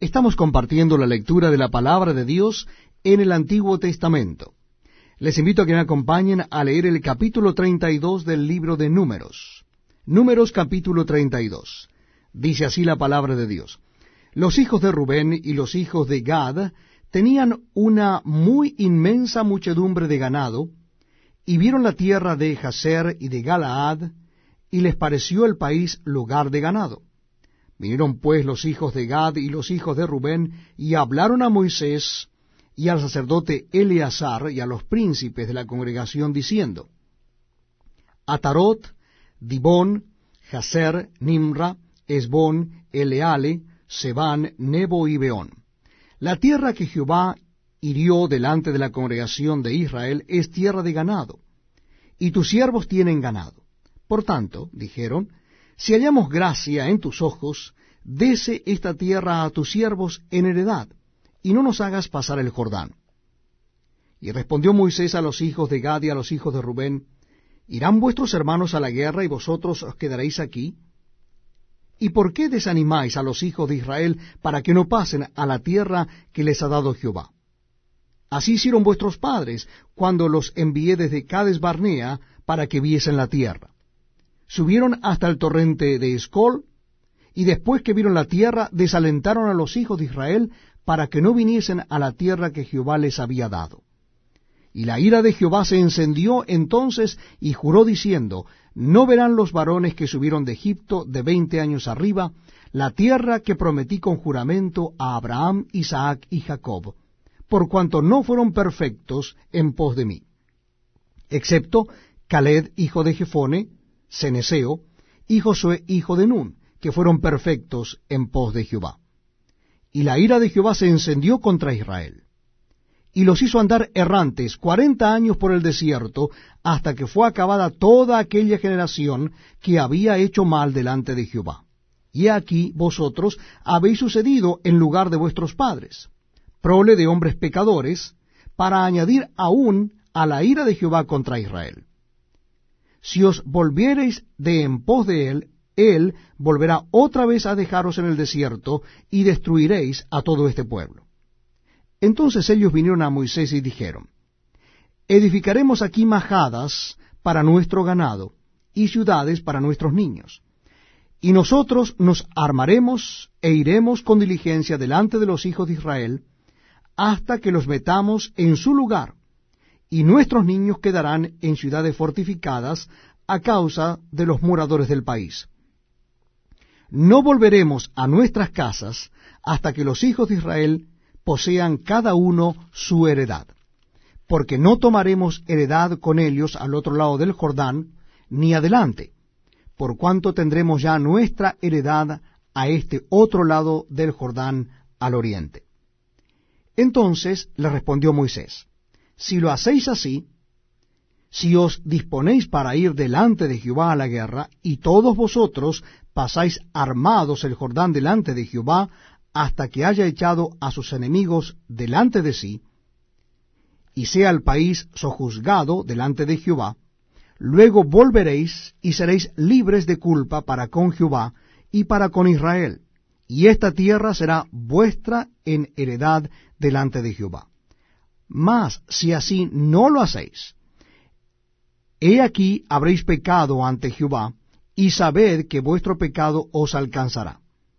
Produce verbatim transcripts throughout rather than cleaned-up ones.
Estamos compartiendo la lectura de la palabra de Dios en el Antiguo Testamento. Les invito a que me acompañen a leer el capítulo treinta y dos del libro de Números. Números capítulo treinta y dos. Dice así la palabra de Dios. Los hijos de Rubén y los hijos de Gad tenían una muy inmensa muchedumbre de ganado, y vieron la tierra de Jazer y de Galaad, y les pareció el país lugar de ganado. Vinieron pues los hijos de Gad y los hijos de Rubén, y hablaron a Moisés y al sacerdote Eleazar y a los príncipes de la congregación, diciendo: Atarot, Dibón, Jazer, Nimra, Esbón, Eleale, Sebán, Nebo y Beón. La tierra que Jehová hirió delante de la congregación de Israel es tierra de ganado, y tus siervos tienen ganado. Por tanto, dijeron, si hallamos gracia en tus ojos, dese esta tierra a tus siervos en heredad, y no nos hagas pasar el Jordán. Y respondió Moisés a los hijos de Gad y a los hijos de Rubén: ¿Irán vuestros hermanos a la guerra y vosotros os quedaréis aquí? ¿Y por qué desanimáis a los hijos de Israel para que no pasen a la tierra que les ha dado Jehová? Así hicieron vuestros padres cuando los envié desde Cades Barnea para que viesen la tierra. Subieron hasta el torrente de Escol, y después que vieron la tierra, desalentaron a los hijos de Israel para que no viniesen a la tierra que Jehová les había dado. Y la ira de Jehová se encendió entonces, y juró diciendo: no verán los varones que subieron de Egipto de veinte años arriba la tierra que prometí con juramento a Abraham, Isaac y Jacob, por cuanto no fueron perfectos en pos de mí, excepto Caleb hijo de Jefone, Ceneseo, y Josué hijo de Nun, que fueron perfectos en pos de Jehová. Y la ira de Jehová se encendió contra Israel, y los hizo andar errantes cuarenta años por el desierto, hasta que fue acabada toda aquella generación que había hecho mal delante de Jehová. Y aquí vosotros habéis sucedido en lugar de vuestros padres, prole de hombres pecadores, para añadir aún a la ira de Jehová contra Israel. Si os volviereis de en pos de él, él volverá otra vez a dejaros en el desierto, y destruiréis a todo este pueblo. Entonces ellos vinieron a Moisés y dijeron: edificaremos aquí majadas para nuestro ganado, y ciudades para nuestros niños. Y nosotros nos armaremos e iremos con diligencia delante de los hijos de Israel, hasta que los metamos en su lugar, y nuestros niños quedarán en ciudades fortificadas a causa de los moradores del país. No volveremos a nuestras casas hasta que los hijos de Israel posean cada uno su heredad, porque no tomaremos heredad con ellos al otro lado del Jordán, ni adelante, por cuanto tendremos ya nuestra heredad a este otro lado del Jordán al oriente. Entonces le respondió Moisés: si lo hacéis así, si os disponéis para ir delante de Jehová a la guerra, y todos vosotros pasáis armados el Jordán delante de Jehová, hasta que haya echado a sus enemigos delante de sí, y sea el país sojuzgado delante de Jehová, luego volveréis y seréis libres de culpa para con Jehová y para con Israel, y esta tierra será vuestra en heredad delante de Jehová. Mas si así no lo hacéis, he aquí habréis pecado ante Jehová, y sabed que vuestro pecado os alcanzará.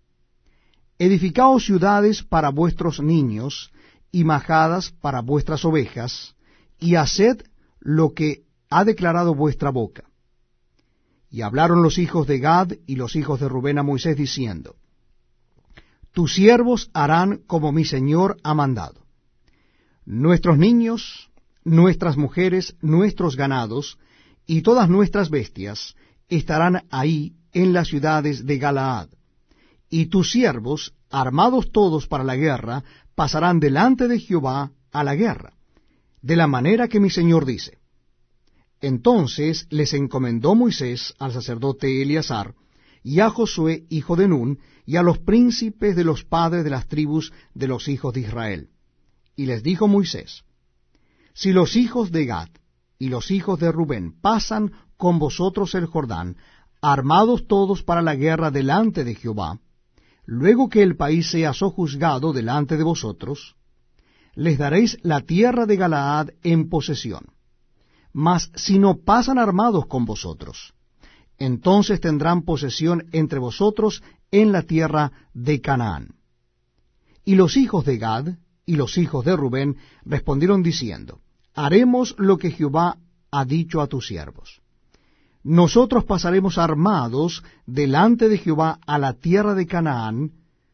Edificaos ciudades para vuestros niños, y majadas para vuestras ovejas, y haced lo que ha declarado vuestra boca. Y hablaron los hijos de Gad y los hijos de Rubén a Moisés, diciendo: tus siervos harán como mi señor ha mandado. Nuestros niños, nuestras mujeres, nuestros ganados, y todas nuestras bestias estarán ahí en las ciudades de Galaad. Y tus siervos, armados todos para la guerra, pasarán delante de Jehová a la guerra, de la manera que mi señor dice. Entonces les encomendó Moisés al sacerdote Eleazar, y a Josué hijo de Nun, y a los príncipes de los padres de las tribus de los hijos de Israel. Y les dijo Moisés: si los hijos de Gad y los hijos de Rubén pasan con vosotros el Jordán, armados todos para la guerra delante de Jehová, luego que el país sea sojuzgado delante de vosotros, les daréis la tierra de Galaad en posesión. Mas si no pasan armados con vosotros, entonces tendrán posesión entre vosotros en la tierra de Canaán. Y los hijos de Gad y los hijos de Rubén respondieron diciendo, haremos lo que Jehová ha dicho a tus siervos. Nosotros pasaremos armados delante de Jehová a la tierra de Canaán,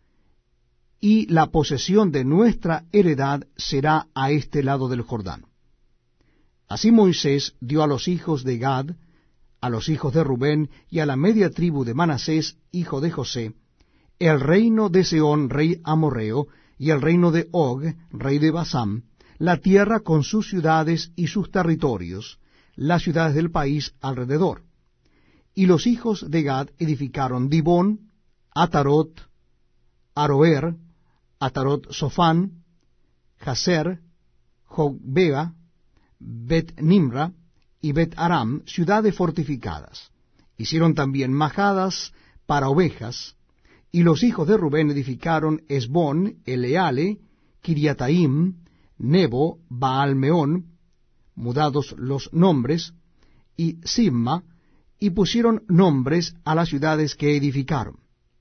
y la posesión de nuestra heredad será a este lado del Jordán. Así Moisés dio a los hijos de Gad, a los hijos de Rubén y a la media tribu de Manasés, hijo de José, el reino de Sehón, rey amorreo, y el reino de Og, rey de Basán, la tierra con sus ciudades y sus territorios, las ciudades del país alrededor. Y los hijos de Gad edificaron Dibón, Atarot, Aroer, Atarot Sofán, Jazer, Jogbea, Bet Nimra y Bet Aram, ciudades fortificadas. Hicieron también majadas para ovejas, y los hijos de Rubén edificaron Esbón, Eleale, Kiriataim, Nebo, Baalmeón, mudados los nombres, y Sibma, y pusieron nombres a las ciudades que edificaron.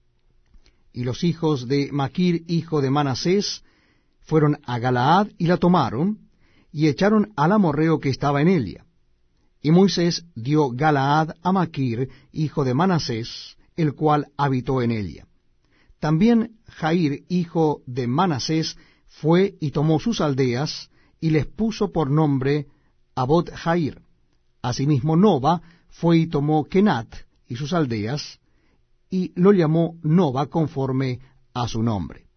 Y los hijos de Maquir, hijo de Manasés, fueron a Galaad y la tomaron, y echaron al amorreo que estaba en ella. Y Moisés dio Galaad a Maquir, hijo de Manasés, el cual habitó en ella. También Jair, hijo de Manasés, fue y tomó sus aldeas, y les puso por nombre Abot Jair. Asimismo Noba fue y tomó Kenat y sus aldeas, y lo llamó Noba conforme a su nombre.